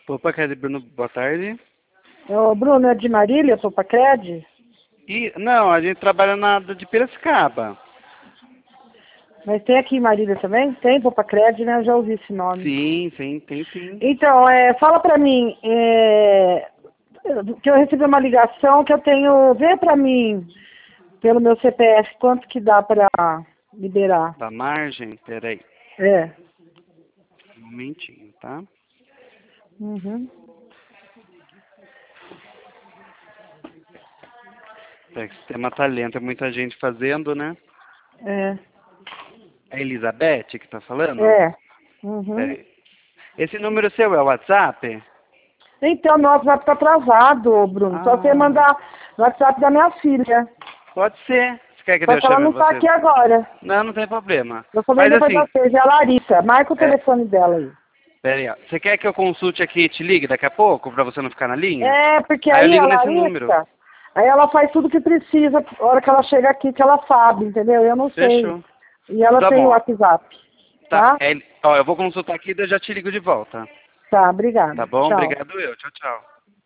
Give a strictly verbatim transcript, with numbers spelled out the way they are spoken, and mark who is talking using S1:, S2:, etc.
S1: Opa, Cred, Bruno, boa tarde.
S2: Ô, Bruno, é de Marília, Popacred?
S1: E, não, a gente trabalha na de Piracicaba.
S2: Mas tem aqui em Marília também? Tem Popacred, né? Eu já ouvi esse nome.
S1: Sim, sim, tem sim.
S2: Então, é, fala pra mim, é, que eu recebi uma ligação que eu tenho... Vê pra mim, pelo meu C P F, quanto que dá pra liberar.
S1: Da margem, peraí.
S2: É.
S1: Um momentinho, tá?
S2: Uhum.
S1: É que o sistema tá lento, é muita gente fazendo, né?
S2: É.
S1: É a Elizabeth que tá falando?
S2: É. Uhum.
S1: Peraí. Esse número seu é o WhatsApp?
S2: Então, meu WhatsApp tá atrasado, Bruno. Só você
S1: Ah,
S2: mandar no WhatsApp da minha filha.
S1: pode ser. Você quer que
S2: Só
S1: eu
S2: que ela
S1: chame
S2: não tá
S1: você?
S2: aqui agora.
S1: Não, não tem problema.
S2: Eu falei
S1: Mas
S2: depois da
S1: assim,
S2: seja, é a Larissa. Marca o
S1: é,
S2: telefone dela aí.
S1: peraí, ó. Você quer que eu consulte aqui e te ligue daqui a pouco, pra você não ficar na linha?
S2: É, porque
S1: Aí eu
S2: aí a
S1: ligo nesse número.
S2: Larissa, aí ela faz tudo que precisa, a hora que ela chega aqui, que ela sabe, entendeu? Eu não sei.
S1: Fechou.
S2: E ela
S1: Tá
S2: tem
S1: bom,
S2: o
S1: ó.
S2: WhatsApp,
S1: Tá,
S2: tá?
S1: é, ó, eu vou consultar aqui e eu já te ligo de volta.
S2: Tá,
S1: Tá
S2: obrigada.
S1: bom?
S2: Tchau.
S1: Obrigado eu. Tchau, tchau.